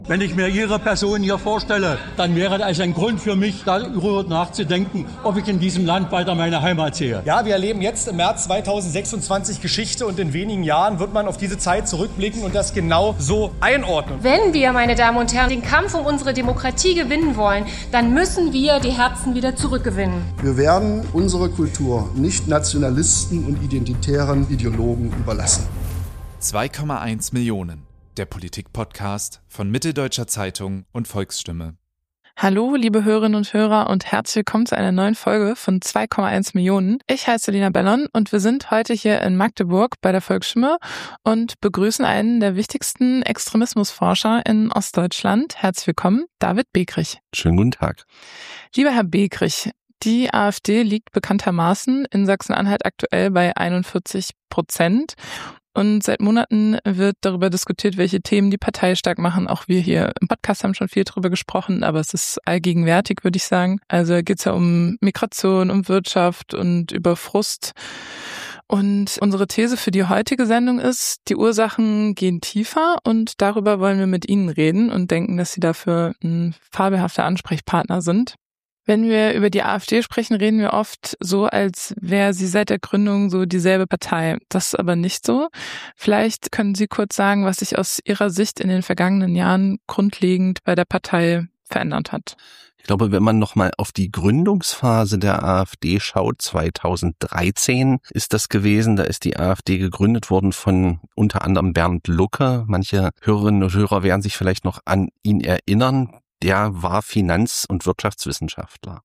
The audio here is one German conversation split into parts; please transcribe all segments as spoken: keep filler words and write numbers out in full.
Wenn ich mir Ihre Person hier vorstelle, dann wäre das ein Grund für mich, darüber nachzudenken, ob ich in diesem Land weiter meine Heimat sehe. Ja, wir erleben jetzt im März zweitausendsechsundzwanzig Geschichte und in wenigen Jahren wird man auf diese Zeit zurückblicken und das genau so einordnen. Wenn wir, meine Damen und Herren, den Kampf um unsere Demokratie gewinnen wollen, dann müssen wir die Herzen wieder zurückgewinnen. Wir werden unsere Kultur nicht Nationalisten und identitären Ideologen überlassen. zwei Komma eins Millionen. Der Politik-Podcast von Mitteldeutscher Zeitung und Volksstimme. Hallo, liebe Hörerinnen und Hörer und herzlich willkommen zu einer neuen Folge von zwei Komma eins Millionen. Ich heiße Lena Bellon und wir sind heute hier in Magdeburg bei der Volksstimme und begrüßen einen der wichtigsten Extremismusforscher in Ostdeutschland. Herzlich willkommen, David Bekrich. Schönen guten Tag. Lieber Herr Bekrich, die AfD liegt bekanntermaßen in Sachsen-Anhalt aktuell bei einundvierzig Prozent. Und seit Monaten wird darüber diskutiert, welche Themen die Partei stark machen. Auch wir hier im Podcast haben schon viel darüber gesprochen, aber es ist allgegenwärtig, würde ich sagen. Also geht es ja um Migration, um Wirtschaft und über Frust. Und unsere These für die heutige Sendung ist, die Ursachen gehen tiefer und darüber wollen wir mit Ihnen reden und denken, dass Sie dafür ein fabelhafter Ansprechpartner sind. Wenn wir über die AfD sprechen, reden wir oft so, als wäre sie seit der Gründung so dieselbe Partei. Das ist aber nicht so. Vielleicht können Sie kurz sagen, was sich aus Ihrer Sicht in den vergangenen Jahren grundlegend bei der Partei verändert hat. Ich glaube, wenn man nochmal auf die Gründungsphase der AfD schaut, zweitausenddreizehn ist das gewesen, da ist die AfD gegründet worden von unter anderem Bernd Lucke. Manche Hörerinnen und Hörer werden sich vielleicht noch an ihn erinnern. Der war Finanz- und Wirtschaftswissenschaftler.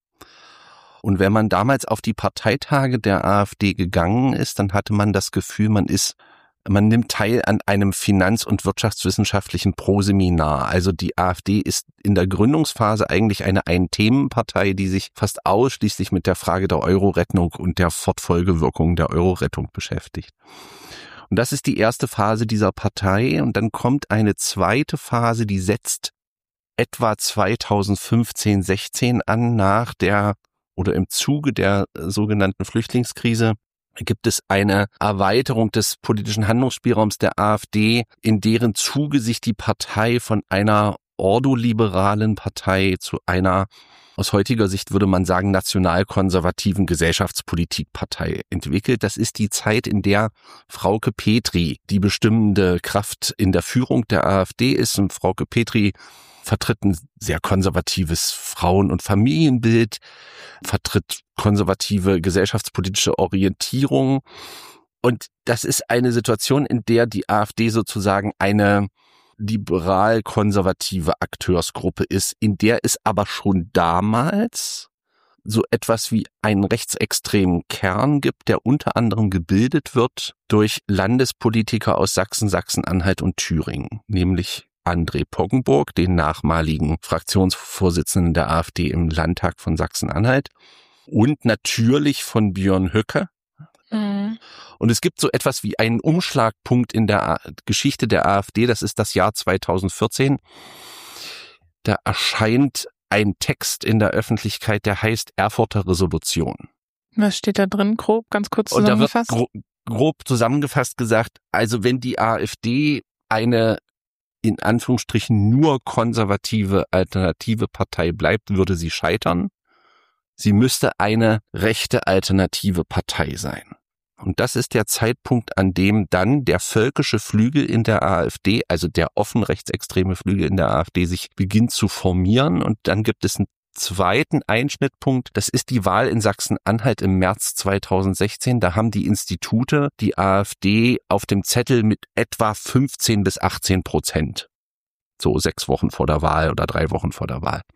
Und wenn man damals auf die Parteitage der AfD gegangen ist, dann hatte man das Gefühl, man ist, man nimmt teil an einem finanz- und wirtschaftswissenschaftlichen Proseminar. Also die AfD ist in der Gründungsphase eigentlich eine Ein-Themen-Partei, die sich fast ausschließlich mit der Frage der Euro-Rettung und der Fortfolgewirkung der Euro-Rettung beschäftigt. Und das ist die erste Phase dieser Partei. Und dann kommt eine zweite Phase, die setzt etwa zweitausendfünfzehn, sechzehn an, nach der oder im Zuge der sogenannten Flüchtlingskrise gibt es eine Erweiterung des politischen Handlungsspielraums der AfD, in deren Zuge sich die Partei von einer ordoliberalen Partei zu einer, aus heutiger Sicht würde man sagen, nationalkonservativen Gesellschaftspolitikpartei entwickelt. Das ist die Zeit, in der Frauke Petry die bestimmende Kraft in der Führung der AfD ist. Und Frauke Petry vertritt ein sehr konservatives Frauen- und Familienbild, vertritt konservative gesellschaftspolitische Orientierung. Und das ist eine Situation, in der die AfD sozusagen eine liberal-konservative Akteursgruppe ist, in der es aber schon damals so etwas wie einen rechtsextremen Kern gibt, der unter anderem gebildet wird durch Landespolitiker aus Sachsen, Sachsen-Anhalt und Thüringen, nämlich André Poggenburg, den nachmaligen Fraktionsvorsitzenden der AfD im Landtag von Sachsen-Anhalt und natürlich von Björn Höcke. Mhm. Und es gibt so etwas wie einen Umschlagpunkt in der A- Geschichte der AfD, das ist das Jahr zweitausendvierzehn. Da erscheint ein Text in der Öffentlichkeit, der heißt Erfurter Resolution. Was steht da drin, grob, ganz kurz zusammengefasst? Und da wird gro- grob zusammengefasst gesagt, also wenn die AfD eine in Anführungsstrichen nur konservative alternative Partei bleibt, würde sie scheitern. Sie müsste eine rechte alternative Partei sein. Und das ist der Zeitpunkt, an dem dann der völkische Flügel in der AfD, also der offen rechtsextreme Flügel in der AfD, sich beginnt zu formieren. Und dann gibt es einen zweiten Einschnittpunkt. Das ist die Wahl in Sachsen-Anhalt im März zweitausendsechzehn. Da haben die Institute die AfD auf dem Zettel mit etwa fünfzehn bis achtzehn Prozent. So sechs Wochen vor der Wahl oder drei Wochen vor der Wahl.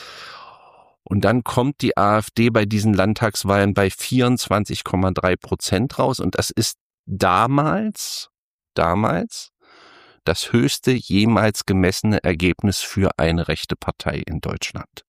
Und dann kommt die AfD bei diesen Landtagswahlen bei vierundzwanzig Komma drei Prozent raus. Und das ist damals, damals das höchste jemals gemessene Ergebnis für eine rechte Partei in Deutschland.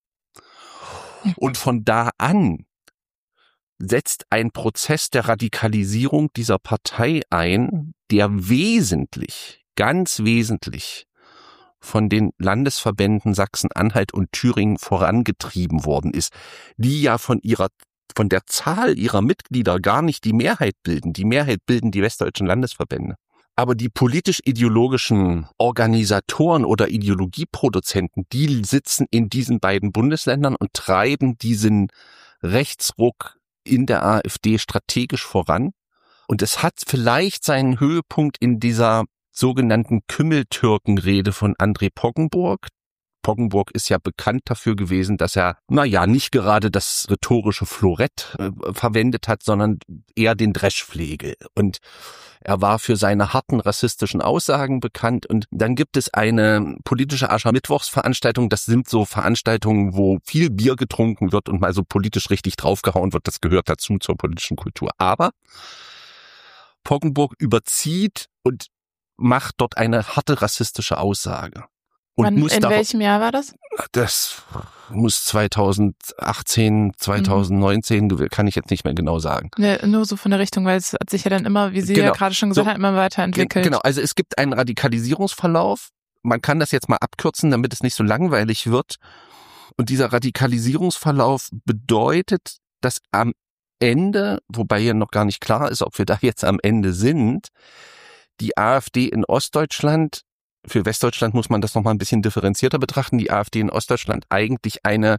Und von da an setzt ein Prozess der Radikalisierung dieser Partei ein, der wesentlich, ganz wesentlich von den Landesverbänden Sachsen-Anhalt und Thüringen vorangetrieben worden ist, die ja von ihrer, von der Zahl ihrer Mitglieder gar nicht die Mehrheit bilden. Die Mehrheit bilden die westdeutschen Landesverbände. Aber die politisch-ideologischen Organisatoren oder Ideologieproduzenten, die sitzen in diesen beiden Bundesländern und treiben diesen Rechtsruck in der AfD strategisch voran. Und es hat vielleicht seinen Höhepunkt in dieser sogenannten Kümmeltürken-Rede von André Poggenburg. Poggenburg ist ja bekannt dafür gewesen, dass er, naja, nicht gerade das rhetorische Florett äh, verwendet hat, sondern eher den Dreschflegel. Und er war für seine harten rassistischen Aussagen bekannt. Und dann gibt es eine politische Aschermittwochsveranstaltung. Das sind so Veranstaltungen, wo viel Bier getrunken wird und mal so politisch richtig draufgehauen wird. Das gehört dazu zur politischen Kultur. Aber Poggenburg überzieht und macht dort eine harte rassistische Aussage. Und Wann, muss in darauf, welchem Jahr war das? Das muss zweitausendachtzehn, zweitausendneunzehn, mhm. kann ich jetzt nicht mehr genau sagen. Ne, nur so von der Richtung, weil es hat sich ja dann immer, wie Sie genau. ja gerade schon gesagt so, haben, immer weiterentwickelt. Genau, also es gibt einen Radikalisierungsverlauf. Man kann das jetzt mal abkürzen, damit es nicht so langweilig wird. Und dieser Radikalisierungsverlauf bedeutet, dass am Ende, wobei ja noch gar nicht klar ist, ob wir da jetzt am Ende sind, die AfD in Ostdeutschland, für Westdeutschland muss man das nochmal ein bisschen differenzierter betrachten, die AfD in Ostdeutschland eigentlich eine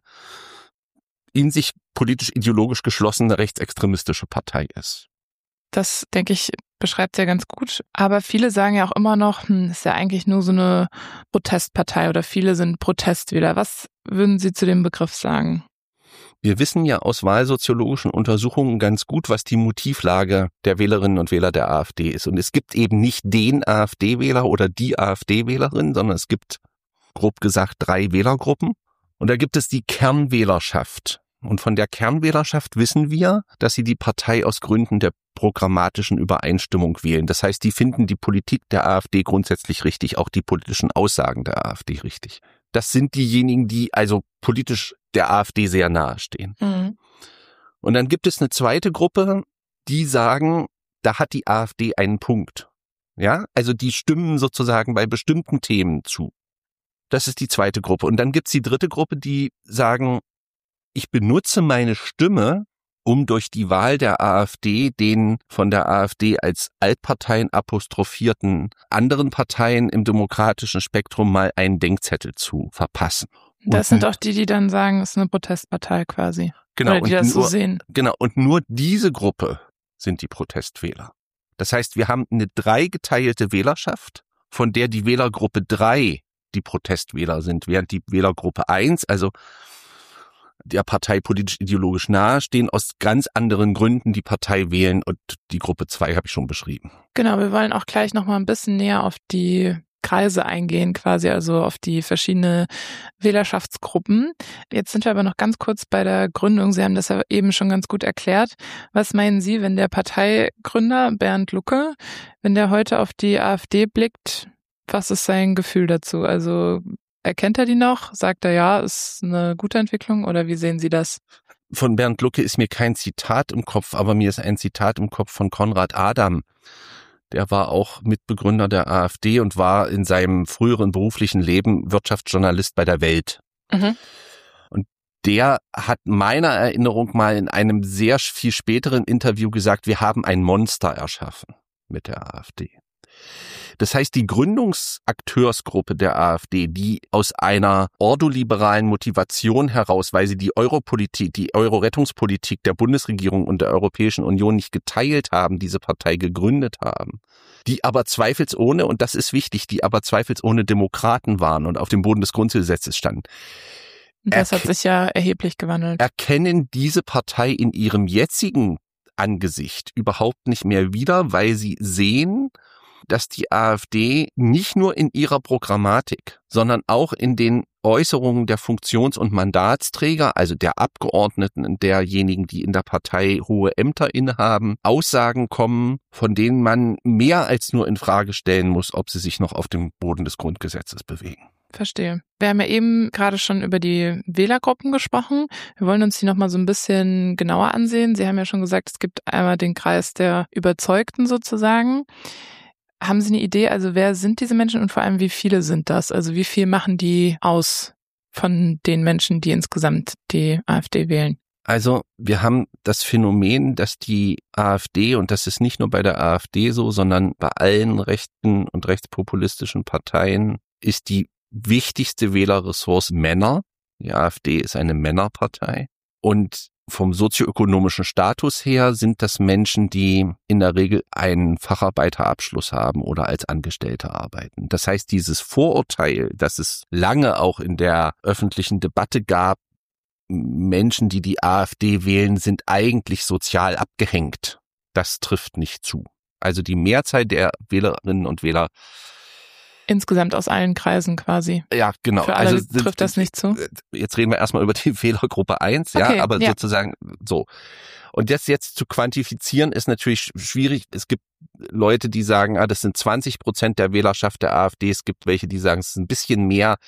in sich politisch-ideologisch geschlossene rechtsextremistische Partei ist. Das, denke ich, beschreibt es ja ganz gut. Aber viele sagen ja auch immer noch, hm, ist ja eigentlich nur so eine Protestpartei oder viele sind Protestwähler. Was würden Sie zu dem Begriff sagen? Wir wissen ja aus wahlsoziologischen Untersuchungen ganz gut, was die Motivlage der Wählerinnen und Wähler der AfD ist. Und es gibt eben nicht den AfD-Wähler oder die AfD-Wählerin, sondern es gibt, grob gesagt, drei Wählergruppen. Und da gibt es die Kernwählerschaft. Und von der Kernwählerschaft wissen wir, dass sie die Partei aus Gründen der programmatischen Übereinstimmung wählen. Das heißt, die finden die Politik der AfD grundsätzlich richtig, auch die politischen Aussagen der AfD richtig. Das sind diejenigen, die also politisch der AfD sehr nahe stehen. Mhm. Und dann gibt es eine zweite Gruppe, die sagen, da hat die AfD einen Punkt. Ja, also die stimmen sozusagen bei bestimmten Themen zu. Das ist die zweite Gruppe. Und dann gibt es die dritte Gruppe, die sagen, ich benutze meine Stimme, um durch die Wahl der AfD den von der AfD als Altparteien apostrophierten anderen Parteien im demokratischen Spektrum mal einen Denkzettel zu verpassen. Das und, sind auch die, die dann sagen, es ist eine Protestpartei quasi. Genau. Oder die das nur, so sehen. Genau. Und nur diese Gruppe sind die Protestwähler. Das heißt, wir haben eine dreigeteilte Wählerschaft, von der die Wählergruppe drei die Protestwähler sind, während die Wählergruppe eins, also der Partei politisch-ideologisch nahe stehen, aus ganz anderen Gründen die Partei wählen, und die Gruppe zwei habe ich schon beschrieben. Genau, wir wollen auch gleich nochmal ein bisschen näher auf die Kreise eingehen, quasi also auf die verschiedenen Wählerschaftsgruppen. Jetzt sind wir aber noch ganz kurz bei der Gründung. Sie haben das ja eben schon ganz gut erklärt. Was meinen Sie, wenn der Parteigründer Bernd Lucke, wenn der heute auf die AfD blickt, was ist sein Gefühl dazu? Also erkennt er die noch? Sagt er, ja, ist eine gute Entwicklung, oder wie sehen Sie das? Von Bernd Lucke ist mir kein Zitat im Kopf, aber mir ist ein Zitat im Kopf von Konrad Adam. Der war auch Mitbegründer der AfD und war in seinem früheren beruflichen Leben Wirtschaftsjournalist bei der Welt. Mhm. Und der hat meiner Erinnerung mal in einem sehr viel späteren Interview gesagt, wir haben ein Monster erschaffen mit der AfD. Das heißt, die Gründungsakteursgruppe der AfD, die aus einer ordoliberalen Motivation heraus, weil sie die Europolitik, die Euro-Rettungspolitik der Bundesregierung und der Europäischen Union nicht geteilt haben, diese Partei gegründet haben, die aber zweifelsohne, und das ist wichtig, die aber zweifelsohne Demokraten waren und auf dem Boden des Grundgesetzes standen. Das hat sich ja erheblich gewandelt. Erkennen diese Partei in ihrem jetzigen Angesicht überhaupt nicht mehr wieder, weil sie sehen, dass die AfD nicht nur in ihrer Programmatik, sondern auch in den Äußerungen der Funktions- und Mandatsträger, also der Abgeordneten und derjenigen, die in der Partei hohe Ämter innehaben, Aussagen kommen, von denen man mehr als nur in Frage stellen muss, ob sie sich noch auf dem Boden des Grundgesetzes bewegen. Verstehe. Wir haben ja eben gerade schon über die Wählergruppen gesprochen. Wir wollen uns die nochmal so ein bisschen genauer ansehen. Sie haben ja schon gesagt, es gibt einmal den Kreis der Überzeugten sozusagen. Haben Sie eine Idee, also wer sind diese Menschen und vor allem wie viele sind das? Also wie viel machen die aus von den Menschen, die insgesamt die AfD wählen? Also wir haben das Phänomen, dass die AfD, und das ist nicht nur bei der AfD so, sondern bei allen rechten und rechtspopulistischen Parteien, ist die wichtigste Wählerressource Männer. Die AfD ist eine Männerpartei. Und vom sozioökonomischen Status her sind das Menschen, die in der Regel einen Facharbeiterabschluss haben oder als Angestellte arbeiten. Das heißt, dieses Vorurteil, das es lange auch in der öffentlichen Debatte gab, Menschen, die die AfD wählen, sind eigentlich sozial abgehängt. Das trifft nicht zu. Also die Mehrzahl der Wählerinnen und Wähler insgesamt aus allen Kreisen quasi. Ja, genau. Für alle also trifft das nicht zu. Jetzt reden wir erstmal über die Wählergruppe eins, okay, ja, aber ja. sozusagen so. Und das jetzt zu quantifizieren ist natürlich schwierig. Es gibt Leute, die sagen, ah, das sind zwanzig Prozent der Wählerschaft der AfD. Es gibt welche, die sagen, es ist ein bisschen mehr.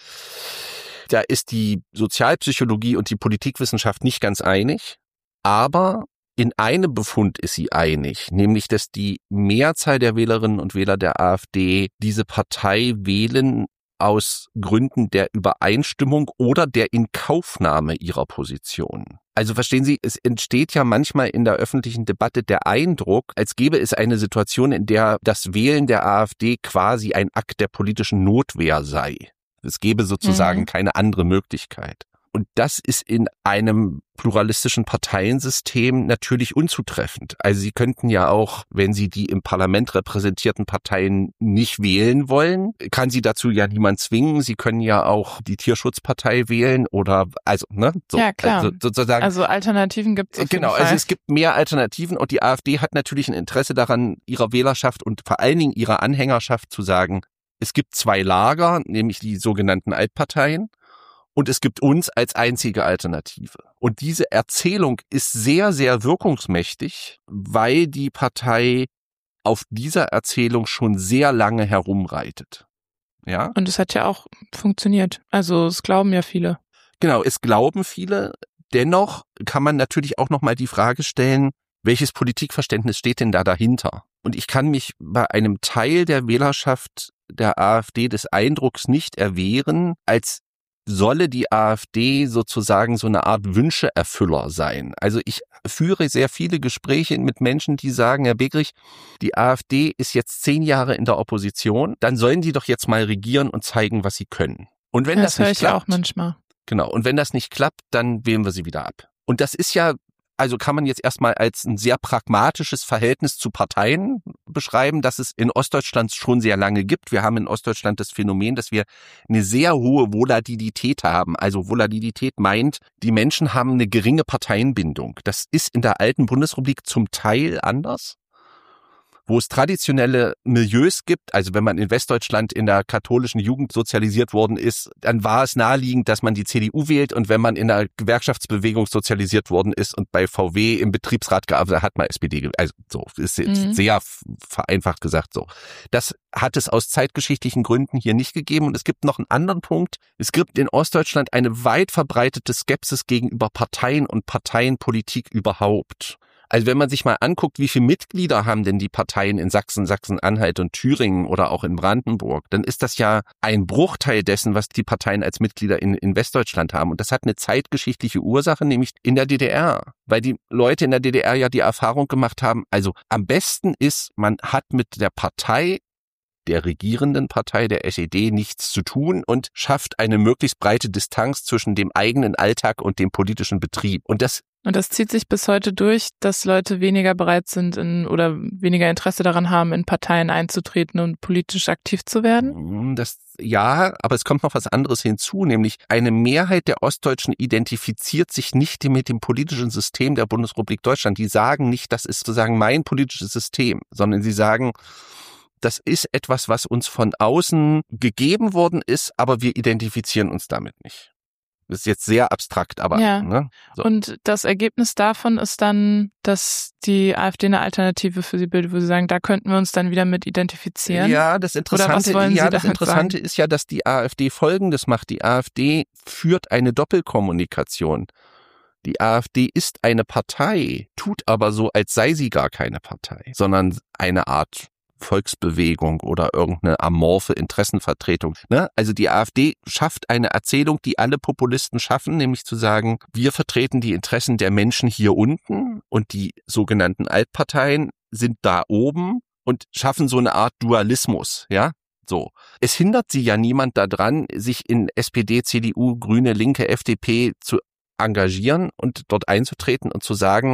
Da ist die Sozialpsychologie und die Politikwissenschaft nicht ganz einig, aber in einem Befund ist sie einig, nämlich dass die Mehrzahl der Wählerinnen und Wähler der AfD diese Partei wählen aus Gründen der Übereinstimmung oder der Inkaufnahme ihrer Position. Also verstehen Sie, es entsteht ja manchmal in der öffentlichen Debatte der Eindruck, als gäbe es eine Situation, in der das Wählen der AfD quasi ein Akt der politischen Notwehr sei. Es gäbe sozusagen mhm. keine andere Möglichkeit. Und das ist in einem pluralistischen Parteiensystem natürlich unzutreffend. Also Sie könnten ja auch, wenn Sie die im Parlament repräsentierten Parteien nicht wählen wollen, kann Sie dazu ja niemand zwingen. Sie können ja auch die Tierschutzpartei wählen oder, also, ne? So, ja, klar. Also, sozusagen, also Alternativen gibt es. Genau, also es gibt mehr Alternativen und die AfD hat natürlich ein Interesse daran, ihrer Wählerschaft und vor allen Dingen ihrer Anhängerschaft zu sagen, es gibt zwei Lager, nämlich die sogenannten Altparteien. Und es gibt uns als einzige Alternative. Und diese Erzählung ist sehr, sehr wirkungsmächtig, weil die Partei auf dieser Erzählung schon sehr lange herumreitet. Ja? Und es hat ja auch funktioniert. Also es glauben ja viele. Genau, es glauben viele. Dennoch kann man natürlich auch nochmal die Frage stellen, welches Politikverständnis steht denn da dahinter? Und ich kann mich bei einem Teil der Wählerschaft der AfD des Eindrucks nicht erwehren, als solle die AfD sozusagen so eine Art Wünscheerfüller sein. Also ich führe sehr viele Gespräche mit Menschen, die sagen, Herr Begrich, die AfD ist jetzt zehn Jahre in der Opposition, dann sollen die doch jetzt mal regieren und zeigen, was sie können. Und wenn das, das höre nicht ich klappt, auch manchmal. Genau, und wenn das nicht klappt, dann wählen wir sie wieder ab. Und das ist ja, also kann man jetzt erstmal als ein sehr pragmatisches Verhältnis zu Parteien beschreiben, das es in Ostdeutschland schon sehr lange gibt. Wir haben in Ostdeutschland das Phänomen, dass wir eine sehr hohe Volatilität haben. Also Volatilität meint, die Menschen haben eine geringe Parteienbindung. Das ist in der alten Bundesrepublik zum Teil anders, wo es traditionelle Milieus gibt. Also wenn man in Westdeutschland in der katholischen Jugend sozialisiert worden ist, dann war es naheliegend, dass man die C D U wählt. Und wenn man in der Gewerkschaftsbewegung sozialisiert worden ist und bei V W im Betriebsrat gearbeitet hat, hat man S P D gewählt. Also so, ist jetzt mhm. sehr vereinfacht gesagt so. Das hat es aus zeitgeschichtlichen Gründen hier nicht gegeben. Und es gibt noch einen anderen Punkt. Es gibt in Ostdeutschland eine weit verbreitete Skepsis gegenüber Parteien und Parteienpolitik überhaupt. Also wenn man sich mal anguckt, wie viele Mitglieder haben denn die Parteien in Sachsen, Sachsen-Anhalt und Thüringen oder auch in Brandenburg, dann ist das ja ein Bruchteil dessen, was die Parteien als Mitglieder in, in Westdeutschland haben. Und das hat eine zeitgeschichtliche Ursache, nämlich in der D D R. Weil die Leute in der D D R ja die Erfahrung gemacht haben, also am besten ist, man hat mit der Partei, der regierenden Partei, der S E D, nichts zu tun und schafft eine möglichst breite Distanz zwischen dem eigenen Alltag und dem politischen Betrieb. Und das Und das zieht sich bis heute durch, dass Leute weniger bereit sind in, oder weniger Interesse daran haben, in Parteien einzutreten und politisch aktiv zu werden? Das, ja, aber es kommt noch was anderes hinzu, nämlich eine Mehrheit der Ostdeutschen identifiziert sich nicht mit dem politischen System der Bundesrepublik Deutschland. Die sagen nicht, das ist sozusagen mein politisches System, sondern sie sagen, das ist etwas, was uns von außen gegeben worden ist, aber wir identifizieren uns damit nicht. Das ist jetzt sehr abstrakt, aber ja. Ne? So. Und das Ergebnis davon ist dann, dass die AfD eine Alternative für sie bildet, wo sie sagen, da könnten wir uns dann wieder mit identifizieren. Ja, das Interessante, ja, das Interessante ist ja, dass die AfD Folgendes macht. Die AfD führt eine Doppelkommunikation. Die AfD ist eine Partei, tut aber so, als sei sie gar keine Partei, sondern eine Art Volksbewegung oder irgendeine amorphe Interessenvertretung. Ne? Also die AfD schafft eine Erzählung, die alle Populisten schaffen, nämlich zu sagen, wir vertreten die Interessen der Menschen hier unten und die sogenannten Altparteien sind da oben und schaffen so eine Art Dualismus, ja. So. Es hindert sie ja niemand daran, sich in S P D, C D U, Grüne, Linke, F D P zu engagieren und dort einzutreten und zu sagen,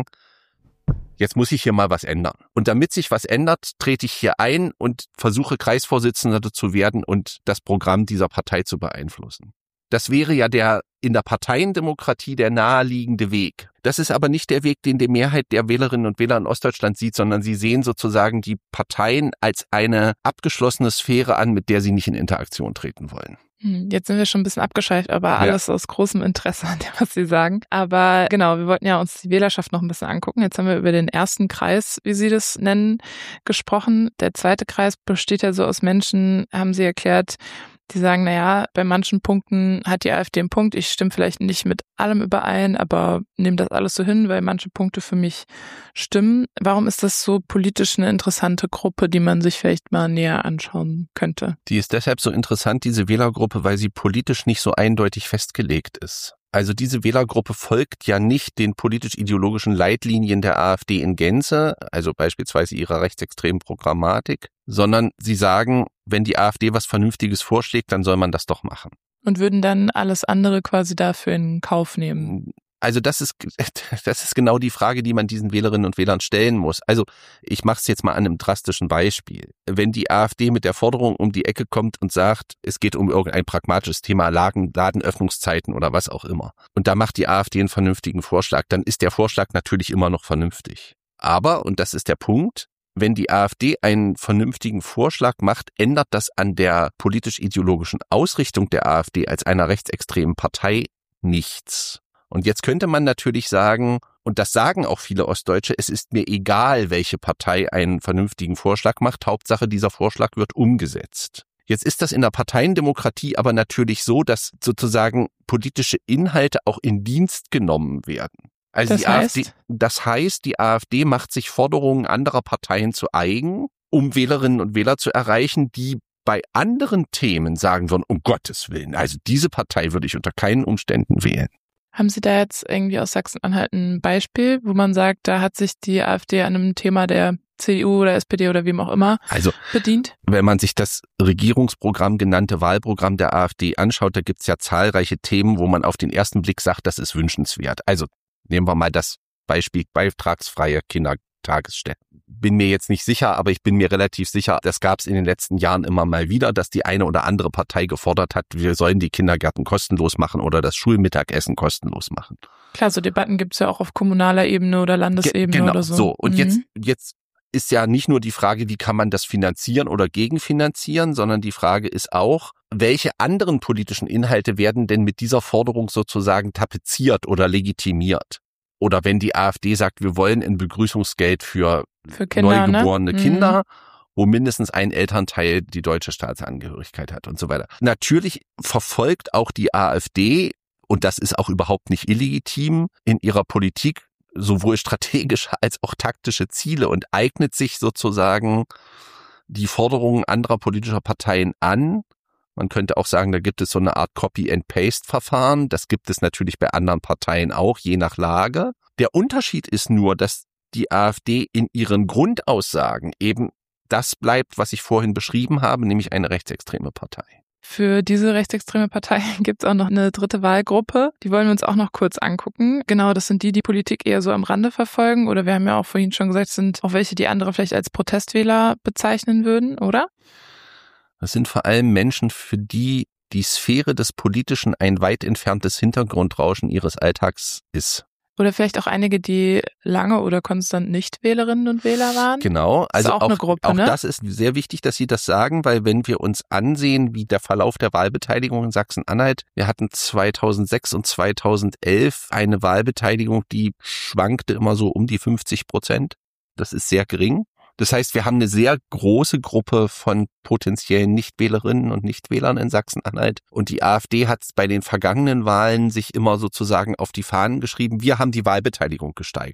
jetzt muss ich hier mal was ändern. Und damit sich was ändert, trete ich hier ein und versuche Kreisvorsitzender zu werden und das Programm dieser Partei zu beeinflussen. Das wäre ja der in der Parteiendemokratie der naheliegende Weg. Das ist aber nicht der Weg, den die Mehrheit der Wählerinnen und Wähler in Ostdeutschland sieht, sondern sie sehen sozusagen die Parteien als eine abgeschlossene Sphäre an, mit der sie nicht in Interaktion treten wollen. Jetzt sind wir schon ein bisschen abgeschweift, aber alles ja. aus großem Interesse an dem, was Sie sagen. Aber genau, wir wollten ja uns die Wählerschaft noch ein bisschen angucken. Jetzt haben wir über den ersten Kreis, wie Sie das nennen, gesprochen. Der zweite Kreis besteht ja so aus Menschen, haben Sie erklärt, die sagen, naja, bei manchen Punkten hat die AfD einen Punkt. Ich stimme vielleicht nicht mit allem überein, aber nehme das alles so hin, weil manche Punkte für mich stimmen. Warum ist das so politisch eine interessante Gruppe, die man sich vielleicht mal näher anschauen könnte? Die ist deshalb so interessant, diese Wählergruppe, weil sie politisch nicht so eindeutig festgelegt ist. Also diese Wählergruppe folgt ja nicht den politisch-ideologischen Leitlinien der AfD in Gänze, also beispielsweise ihrer rechtsextremen Programmatik, sondern sie sagen, wenn die AfD was Vernünftiges vorschlägt, dann soll man das doch machen. Und würden dann alles andere quasi dafür in Kauf nehmen? Also das ist das ist genau die Frage, die man diesen Wählerinnen und Wählern stellen muss. Also ich mache es jetzt mal an einem drastischen Beispiel. Wenn die AfD mit der Forderung um die Ecke kommt und sagt, es geht um irgendein pragmatisches Thema, Laden, Ladenöffnungszeiten oder was auch immer, und da macht die AfD einen vernünftigen Vorschlag, dann ist der Vorschlag natürlich immer noch vernünftig. Aber, und das ist der Punkt, wenn die AfD einen vernünftigen Vorschlag macht, ändert das an der politisch-ideologischen Ausrichtung der AfD als einer rechtsextremen Partei nichts. Und jetzt könnte man natürlich sagen, und das sagen auch viele Ostdeutsche, es ist mir egal, welche Partei einen vernünftigen Vorschlag macht, Hauptsache dieser Vorschlag wird umgesetzt. Jetzt ist das in der Parteiendemokratie aber natürlich so, dass sozusagen politische Inhalte auch in Dienst genommen werden. Also das die heißt? AfD, das heißt, die AfD macht sich Forderungen anderer Parteien zu eigen, um Wählerinnen und Wähler zu erreichen, die bei anderen Themen sagen würden, um Gottes Willen, also diese Partei würde ich unter keinen Umständen wählen. Haben Sie da jetzt irgendwie aus Sachsen-Anhalt ein Beispiel, wo man sagt, da hat sich die AfD an einem Thema der C D U oder S P D oder wem auch immer also, bedient? Wenn man sich das Regierungsprogramm genannte Wahlprogramm der AfD anschaut, da gibt es ja zahlreiche Themen, wo man auf den ersten Blick sagt, das ist wünschenswert. Also nehmen wir mal das Beispiel beitragsfreie Kindertagesstätten. Bin mir jetzt nicht sicher, aber ich bin mir relativ sicher, das gab es in den letzten Jahren immer mal wieder, dass die eine oder andere Partei gefordert hat, wir sollen die Kindergärten kostenlos machen oder das Schulmittagessen kostenlos machen. Klar, so Debatten gibt es ja auch auf kommunaler Ebene oder Landesebene Ge- genau, oder so. so. Und mhm. jetzt, jetzt ist ja nicht nur die Frage, wie kann man das finanzieren oder gegenfinanzieren, sondern die Frage ist auch, welche anderen politischen Inhalte werden denn mit dieser Forderung sozusagen tapeziert oder legitimiert? Oder wenn die AfD sagt, wir wollen ein Begrüßungsgeld für, für Kinder, neugeborene ne? Kinder, mhm. wo mindestens ein Elternteil die deutsche Staatsangehörigkeit hat und so weiter. Natürlich verfolgt auch die AfD, und das ist auch überhaupt nicht illegitim, in ihrer Politik sowohl strategische als auch taktische Ziele und eignet sich sozusagen die Forderungen anderer politischer Parteien an. Man könnte auch sagen, da gibt es so eine Art Copy-and-Paste-Verfahren. Das gibt es natürlich bei anderen Parteien auch, je nach Lage. Der Unterschied ist nur, dass die AfD in ihren Grundaussagen eben das bleibt, was ich vorhin beschrieben habe, nämlich eine rechtsextreme Partei. Für diese rechtsextreme Partei gibt es auch noch eine dritte Wahlgruppe. Die wollen wir uns auch noch kurz angucken. Genau, das sind die, die Politik eher so am Rande verfolgen. Oder wir haben ja auch vorhin schon gesagt, es sind auch welche, die andere vielleicht als Protestwähler bezeichnen würden, oder? Das sind vor allem Menschen, für die die Sphäre des Politischen ein weit entferntes Hintergrundrauschen ihres Alltags ist. Oder vielleicht auch einige, die lange oder konstant nicht Wählerinnen und Wähler waren. Genau, also ist auch, auch, eine Gruppe, auch ne? das ist sehr wichtig, dass Sie das sagen, weil wenn wir uns ansehen, wie der Verlauf der Wahlbeteiligung in Sachsen-Anhalt, wir hatten zweitausendsechs und zweitausendelf eine Wahlbeteiligung, die schwankte immer so um die fünfzig Prozent. Das ist sehr gering. Das heißt, wir haben eine sehr große Gruppe von potenziellen Nichtwählerinnen und Nichtwählern in Sachsen-Anhalt. Und die AfD hat bei den vergangenen Wahlen sich immer sozusagen auf die Fahnen geschrieben, wir haben die Wahlbeteiligung gesteigert.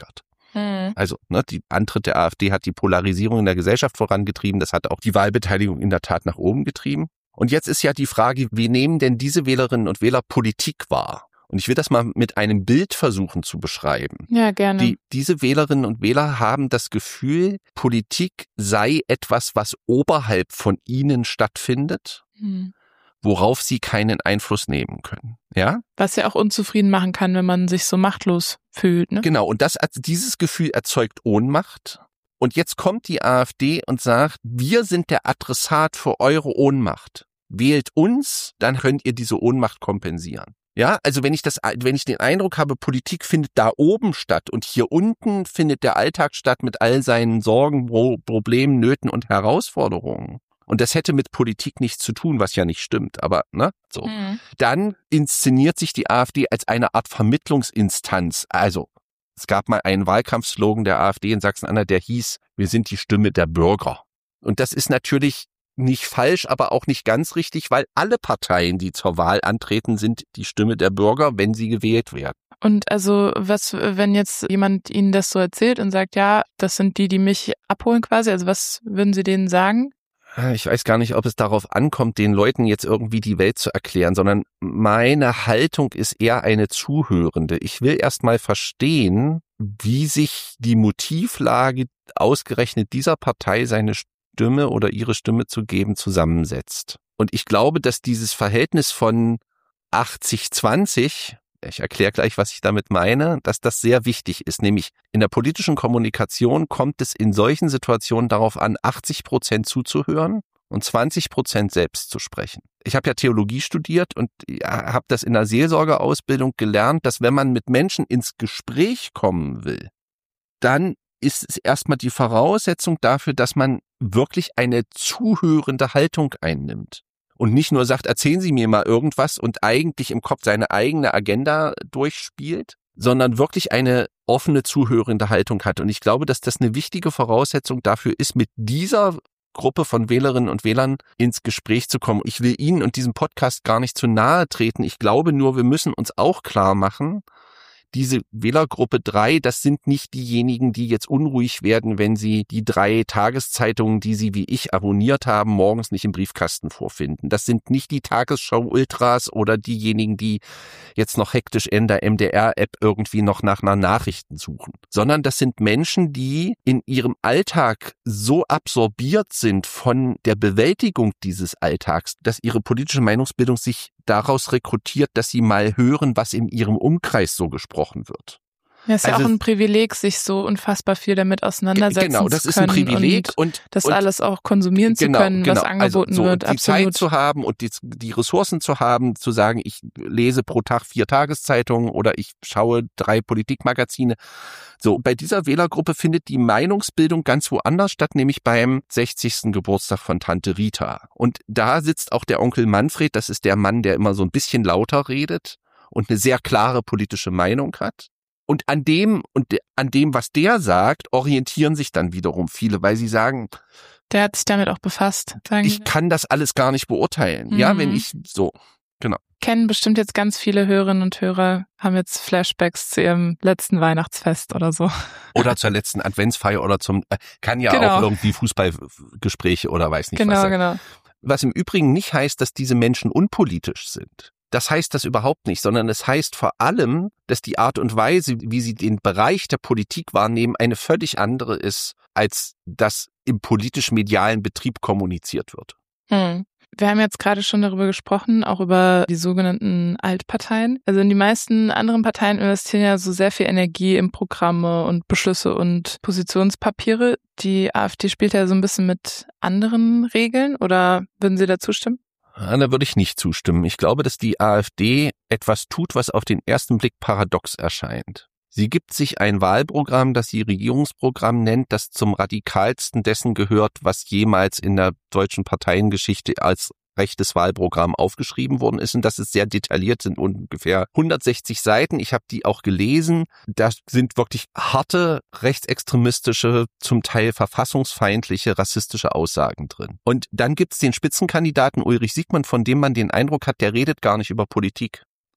Mhm. Also ne, die Antritt der AfD hat die Polarisierung in der Gesellschaft vorangetrieben. Das hat auch die Wahlbeteiligung in der Tat nach oben getrieben. Und jetzt ist ja die Frage, wie nehmen denn diese Wählerinnen und Wähler Politik wahr? Und ich will das mal mit einem Bild versuchen zu beschreiben. Ja, gerne. Die, diese Wählerinnen und Wähler haben das Gefühl, Politik sei etwas, was oberhalb von ihnen stattfindet, hm. worauf sie keinen Einfluss nehmen können. Ja? Was ja auch unzufrieden machen kann, wenn man sich so machtlos fühlt. Ne? Genau, und das, dieses Gefühl erzeugt Ohnmacht. Und jetzt kommt die AfD und sagt, wir sind der Adressat für eure Ohnmacht. Wählt uns, dann könnt ihr diese Ohnmacht kompensieren. Ja, also wenn ich das, wenn ich den Eindruck habe, Politik findet da oben statt und hier unten findet der Alltag statt mit all seinen Sorgen, Problemen, Nöten und Herausforderungen. Und das hätte mit Politik nichts zu tun, was ja nicht stimmt, aber ne, so. Mhm. Dann inszeniert sich die AfD als eine Art Vermittlungsinstanz. Also, es gab mal einen Wahlkampfslogan der AfD in Sachsen-Anhalt, der hieß, wir sind die Stimme der Bürger. Und das ist natürlich nicht falsch, aber auch nicht ganz richtig, weil alle Parteien, die zur Wahl antreten, sind die Stimme der Bürger, wenn sie gewählt werden. Und also was, wenn jetzt jemand Ihnen das so erzählt und sagt, ja, das sind die, die mich abholen quasi, also was würden Sie denen sagen? Ich weiß gar nicht, ob es darauf ankommt, den Leuten jetzt irgendwie die Welt zu erklären, sondern meine Haltung ist eher eine zuhörende. Ich will erst mal verstehen, wie sich die Motivlage ausgerechnet dieser Partei, seine Stimme oder ihre Stimme zu geben, zusammensetzt. Und ich glaube, dass dieses Verhältnis von achtzig zwanzig, ich erkläre gleich, was ich damit meine, dass das sehr wichtig ist. Nämlich in der politischen Kommunikation kommt es in solchen Situationen darauf an, achtzig Prozent zuzuhören und zwanzig Prozent selbst zu sprechen. Ich habe ja Theologie studiert und habe das in der Seelsorgeausbildung gelernt, dass wenn man mit Menschen ins Gespräch kommen will, dann ist es erstmal die Voraussetzung dafür, dass man wirklich eine zuhörende Haltung einnimmt. Und nicht nur sagt, erzählen Sie mir mal irgendwas und eigentlich im Kopf seine eigene Agenda durchspielt, sondern wirklich eine offene, zuhörende Haltung hat. Und ich glaube, dass das eine wichtige Voraussetzung dafür ist, mit dieser Gruppe von Wählerinnen und Wählern ins Gespräch zu kommen. Ich will Ihnen und diesem Podcast gar nicht zu nahe treten. Ich glaube nur, wir müssen uns auch klar machen, diese Wählergruppe drei, das sind nicht diejenigen, die jetzt unruhig werden, wenn sie die drei Tageszeitungen, die sie wie ich abonniert haben, morgens nicht im Briefkasten vorfinden. Das sind nicht die Tagesschau-Ultras oder diejenigen, die jetzt noch hektisch in der M D R-App irgendwie noch nach einer Nachrichten suchen, sondern das sind Menschen, die in ihrem Alltag so absorbiert sind von der Bewältigung dieses Alltags, dass ihre politische Meinungsbildung sich daraus rekrutiert, dass sie mal hören, was in ihrem Umkreis so gesprochen wird. Ja, ist ja also, auch ein Privileg, sich so unfassbar viel damit auseinandersetzen genau, das zu können. Ist ein Privileg und, und das und, alles auch konsumieren genau, zu können, genau, was angeboten also so, wird. Die absolut. Zeit zu haben und die, die Ressourcen zu haben, zu sagen, ich lese pro Tag vier Tageszeitungen oder ich schaue drei Politikmagazine. So, bei dieser Wählergruppe findet die Meinungsbildung ganz woanders statt, nämlich beim sechzigsten Geburtstag von Tante Rita. Und da sitzt auch der Onkel Manfred, das ist der Mann, der immer so ein bisschen lauter redet und eine sehr klare politische Meinung hat. Und an dem und an dem, was der sagt, orientieren sich dann wiederum viele, weil sie sagen, der hat sich damit auch befasst. Sagen ich kann das alles gar nicht beurteilen. Mhm. Ja, wenn ich so, genau. Kennen bestimmt jetzt ganz viele Hörerinnen und Hörer, haben jetzt Flashbacks zu ihrem letzten Weihnachtsfest oder so. Oder zur letzten Adventsfeier oder zum, kann ja genau. auch irgendwie Fußballgespräche oder weiß nicht genau, was. Genau, genau. Was im Übrigen nicht heißt, dass diese Menschen unpolitisch sind. Das heißt das überhaupt nicht, sondern es heißt vor allem, dass die Art und Weise, wie sie den Bereich der Politik wahrnehmen, eine völlig andere ist, als das im politisch-medialen Betrieb kommuniziert wird. Hm. Wir haben jetzt gerade schon darüber gesprochen, auch über die sogenannten Altparteien. Also die meisten anderen Parteien investieren ja so sehr viel Energie in Programme und Beschlüsse und Positionspapiere. Die AfD spielt ja so ein bisschen mit anderen Regeln, oder würden Sie da zustimmen? Ja, da würde ich nicht zustimmen. Ich glaube, dass die AfD etwas tut, was auf den ersten Blick paradox erscheint. Sie gibt sich ein Wahlprogramm, das sie Regierungsprogramm nennt, das zum radikalsten dessen gehört, was jemals in der deutschen Parteiengeschichte als rechtes Wahlprogramm aufgeschrieben worden ist. Und das ist sehr detailliert, sind ungefähr hundertsechzig Seiten. Ich habe die auch gelesen. Da sind wirklich harte, rechtsextremistische, zum Teil verfassungsfeindliche, rassistische Aussagen drin. Und dann gibt's den Spitzenkandidaten Ulrich Siegmann, von dem man den Eindruck hat, der redet gar nicht über Politik.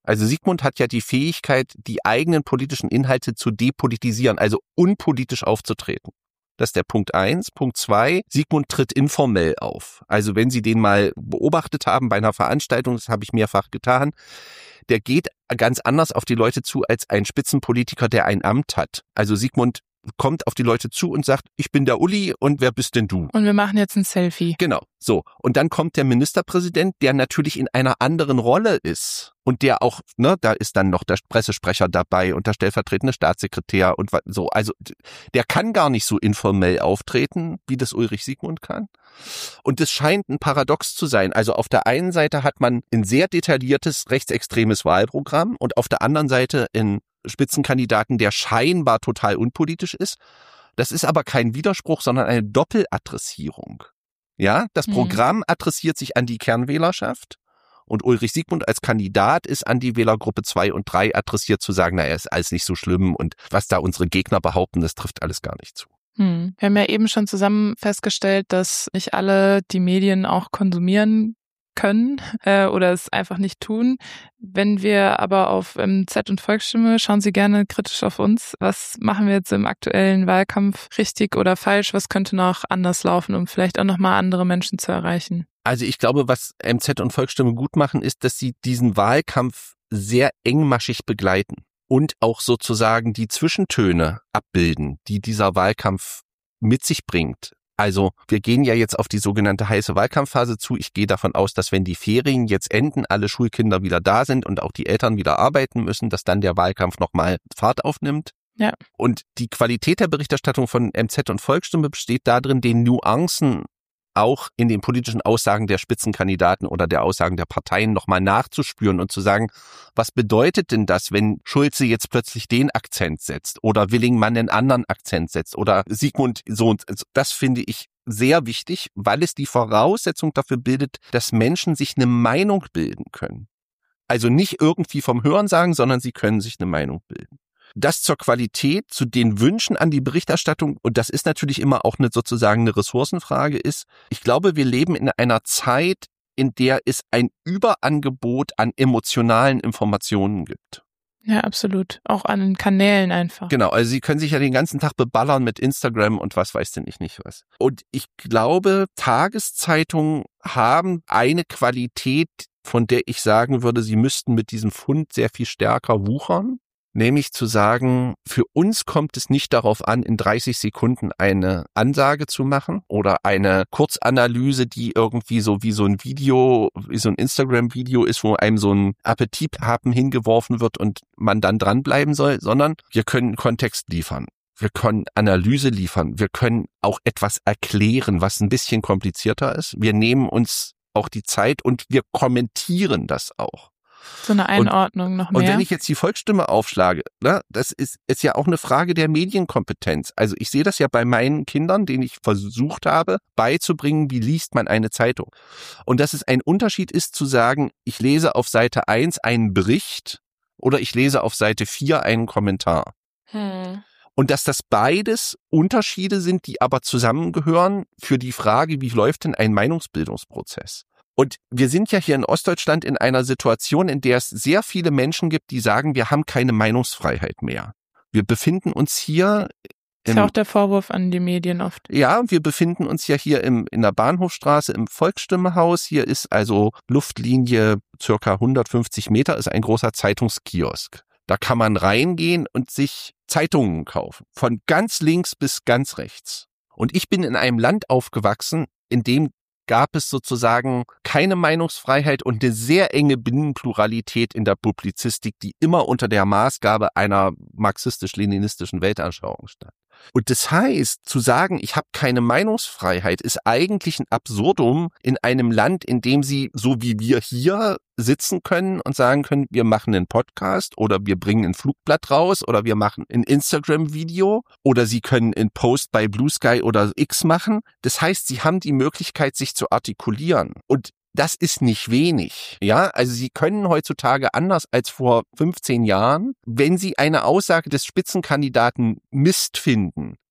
Also Sigmund hat ja die Fähigkeit, die eigenen politischen Inhalte zu depolitisieren, also unpolitisch aufzutreten. Das ist der Punkt eins. Punkt zwei, Sigmund tritt informell auf. Also wenn Sie den mal beobachtet haben bei einer Veranstaltung, das habe ich mehrfach getan, der geht ganz anders auf die Leute zu als ein Spitzenpolitiker, der ein Amt hat. Also Sigmund kommt auf die Leute zu und sagt, ich bin der Uli und wer bist denn du? Und wir machen jetzt ein Selfie. Genau, so. Und dann kommt der Ministerpräsident, der natürlich in einer anderen Rolle ist und der auch, ne, da ist dann noch der Pressesprecher dabei und der stellvertretende Staatssekretär und so. Also der kann gar nicht so informell auftreten, wie das Ulrich Sigmund kann. Und das scheint ein Paradox zu sein. Also auf der einen Seite hat man ein sehr detailliertes rechtsextremes Wahlprogramm und auf der anderen Seite ein Spitzenkandidaten, der scheinbar total unpolitisch ist. Das ist aber kein Widerspruch, sondern eine Doppeladressierung. Ja, das Programm mhm. adressiert sich an die Kernwählerschaft und Ulrich Sigmund als Kandidat ist an die Wählergruppe zwei und drei adressiert, zu sagen, naja, ist alles nicht so schlimm und was da unsere Gegner behaupten, das trifft alles gar nicht zu. Hm. Wir haben ja eben schon zusammen festgestellt, dass nicht alle die Medien auch konsumieren können äh, oder es einfach nicht tun. Wenn wir aber auf M Z und Volksstimme, schauen Sie gerne kritisch auf uns. Was machen wir jetzt im aktuellen Wahlkampf richtig oder falsch? Was könnte noch anders laufen, um vielleicht auch nochmal andere Menschen zu erreichen? Also ich glaube, was M Z und Volksstimme gut machen, ist, dass sie diesen Wahlkampf sehr engmaschig begleiten und auch sozusagen die Zwischentöne abbilden, die dieser Wahlkampf mit sich bringt. Also wir gehen ja jetzt auf die sogenannte heiße Wahlkampfphase zu. Ich gehe davon aus, dass wenn die Ferien jetzt enden, alle Schulkinder wieder da sind und auch die Eltern wieder arbeiten müssen, dass dann der Wahlkampf nochmal Fahrt aufnimmt. Ja. Und die Qualität der Berichterstattung von M Z und Volksstimme besteht darin, den Nuancen auch in den politischen Aussagen der Spitzenkandidaten oder der Aussagen der Parteien nochmal nachzuspüren und zu sagen, was bedeutet denn das, wenn Schulze jetzt plötzlich den Akzent setzt oder Willingmann einen anderen Akzent setzt oder Sigmund so und das finde ich sehr wichtig, weil es die Voraussetzung dafür bildet, dass Menschen sich eine Meinung bilden können. Also nicht irgendwie vom Hörensagen, sondern sie können sich eine Meinung bilden. Das zur Qualität, zu den Wünschen an die Berichterstattung, und das ist natürlich immer auch eine sozusagen eine Ressourcenfrage ist, ich glaube, wir leben in einer Zeit, in der es ein Überangebot an emotionalen Informationen gibt. Ja, absolut. Auch an den Kanälen einfach. Genau, also Sie können sich ja den ganzen Tag beballern mit Instagram und was weiß denn ich nicht was. Und ich glaube, Tageszeitungen haben eine Qualität, von der ich sagen würde, sie müssten mit diesem Fund sehr viel stärker wuchern. Nämlich zu sagen, für uns kommt es nicht darauf an, in dreißig Sekunden eine Ansage zu machen oder eine Kurzanalyse, die irgendwie so wie so ein Video, wie so ein Instagram-Video ist, wo einem so ein Appetithappen hingeworfen wird und man dann dranbleiben soll, sondern wir können Kontext liefern. Wir können Analyse liefern. Wir können auch etwas erklären, was ein bisschen komplizierter ist. Wir nehmen uns auch die Zeit und wir kommentieren das auch. So eine Einordnung und, noch mehr. Und wenn ich jetzt die Volksstimme aufschlage, ne, das ist, ist ja auch eine Frage der Medienkompetenz. Also ich sehe das ja bei meinen Kindern, denen ich versucht habe, beizubringen, wie liest man eine Zeitung. Und dass es ein Unterschied ist zu sagen, ich lese auf Seite eins einen Bericht oder ich lese auf Seite vier einen Kommentar. Hm. Und dass das beides Unterschiede sind, die aber zusammengehören für die Frage, wie läuft denn ein Meinungsbildungsprozess? Und wir sind ja hier in Ostdeutschland in einer Situation, in der es sehr viele Menschen gibt, die sagen, wir haben keine Meinungsfreiheit mehr. Wir befinden uns hier... Ist ja auch der Vorwurf an die Medien oft. Ja, wir befinden uns ja hier im, in der Bahnhofstraße im Volksstimmehaus. Hier ist also Luftlinie circa hundertfünfzig Meter, ist ein großer Zeitungskiosk. Da kann man reingehen und sich Zeitungen kaufen. Von ganz links bis ganz rechts. Und ich bin in einem Land aufgewachsen, in dem gab es sozusagen keine Meinungsfreiheit und eine sehr enge Binnenpluralität in der Publizistik, die immer unter der Maßgabe einer marxistisch-leninistischen Weltanschauung stand. Und das heißt, zu sagen, ich habe keine Meinungsfreiheit, ist eigentlich ein Absurdum in einem Land, in dem Sie, so wie wir hier, sitzen können und sagen können, wir machen einen Podcast oder wir bringen ein Flugblatt raus oder wir machen ein Instagram-Video oder Sie können einen Post bei Blue Sky oder X machen. Das heißt, Sie haben die Möglichkeit, sich zu artikulieren. Und das ist nicht wenig. Ja, also Sie können heutzutage anders als vor fünfzehn Jahren, wenn Sie eine Aussage des Spitzenkandidaten Mist finden,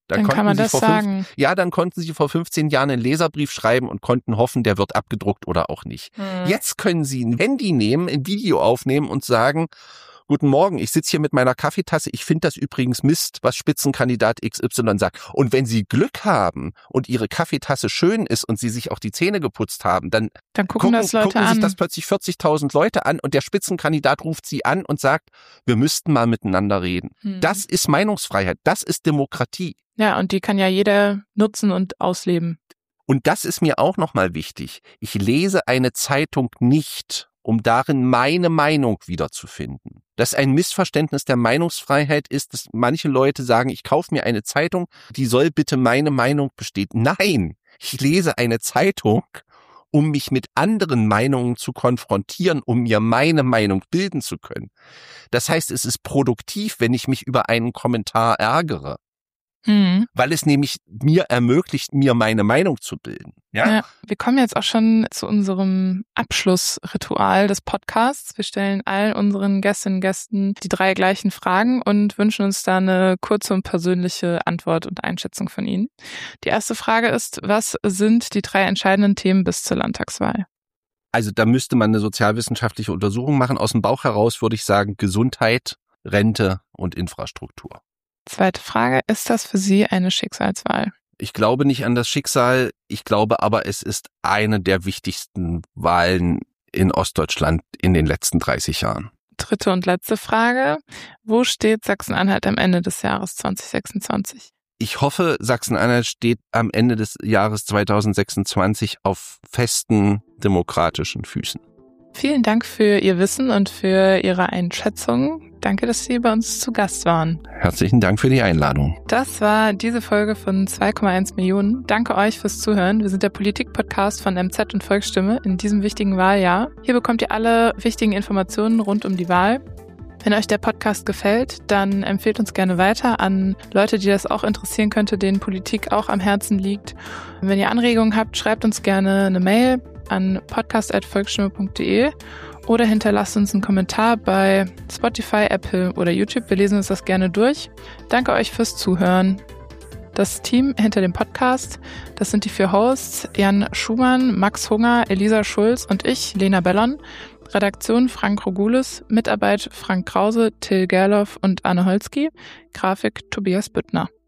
Da dann kann man das vor sagen. Fünf, ja, dann konnten sie vor fünfzehn Jahren einen Leserbrief schreiben und konnten hoffen, der wird abgedruckt oder auch nicht. Hm. Jetzt können sie ein Handy nehmen, ein Video aufnehmen und sagen, guten Morgen, ich sitze hier mit meiner Kaffeetasse, ich finde das übrigens Mist, was Spitzenkandidat X Y sagt. Und wenn sie Glück haben und ihre Kaffeetasse schön ist und sie sich auch die Zähne geputzt haben, dann, dann gucken, gucken, das Leute gucken an. sich das plötzlich vierzigtausend Leute an und der Spitzenkandidat ruft sie an und sagt, wir müssten mal miteinander reden. Hm. Das ist Meinungsfreiheit, das ist Demokratie. Ja, und die kann ja jeder nutzen und ausleben. Und das ist mir auch nochmal wichtig. Ich lese eine Zeitung nicht, um darin meine Meinung wiederzufinden. Dass ein Missverständnis der Meinungsfreiheit ist, dass manche Leute sagen, ich kaufe mir eine Zeitung, die soll bitte meine Meinung bestätigen. Nein, ich lese eine Zeitung, um mich mit anderen Meinungen zu konfrontieren, um mir meine Meinung bilden zu können. Das heißt, es ist produktiv, wenn ich mich über einen Kommentar ärgere. Mhm. Weil es nämlich mir ermöglicht, mir meine Meinung zu bilden. Ja? Ja, wir kommen jetzt auch schon zu unserem Abschlussritual des Podcasts. Wir stellen all unseren Gästinnen und Gästen die drei gleichen Fragen und wünschen uns da eine kurze und persönliche Antwort und Einschätzung von Ihnen. Die erste Frage ist, was sind die drei entscheidenden Themen bis zur Landtagswahl? Also da müsste man eine sozialwissenschaftliche Untersuchung machen. Aus dem Bauch heraus würde ich sagen Gesundheit, Rente und Infrastruktur. Zweite Frage, ist das für Sie eine Schicksalswahl? Ich glaube nicht an das Schicksal, ich glaube aber, es ist eine der wichtigsten Wahlen in Ostdeutschland in den letzten dreißig Jahren. Dritte und letzte Frage, wo steht Sachsen-Anhalt am Ende des Jahres zwanzig sechsundzwanzig? Ich hoffe, Sachsen-Anhalt steht am Ende des Jahres zwanzig sechsundzwanzig auf festen demokratischen Füßen. Vielen Dank für Ihr Wissen und für Ihre Einschätzung. Danke, dass Sie bei uns zu Gast waren. Herzlichen Dank für die Einladung. Das war diese Folge von zwei Komma eins Millionen. Danke euch fürs Zuhören. Wir sind der Politik-Podcast von M Z und Volksstimme in diesem wichtigen Wahljahr. Hier bekommt ihr alle wichtigen Informationen rund um die Wahl. Wenn euch der Podcast gefällt, dann empfehlt uns gerne weiter an Leute, die das auch interessieren könnte, denen Politik auch am Herzen liegt. Und wenn ihr Anregungen habt, schreibt uns gerne eine Mail an podcast at volksstimme punkt de oder hinterlasst uns einen Kommentar bei Spotify, Apple oder YouTube. Wir lesen uns das gerne durch. Danke euch fürs Zuhören. Das Team hinter dem Podcast, das sind die vier Hosts, Jan Schumann, Max Hunger, Elisa Schulz und ich, Lena Bellon. Redaktion Frank Rogulis, Mitarbeit Frank Krause, Till Gerloff und Anne Holzki, Grafik Tobias Büttner.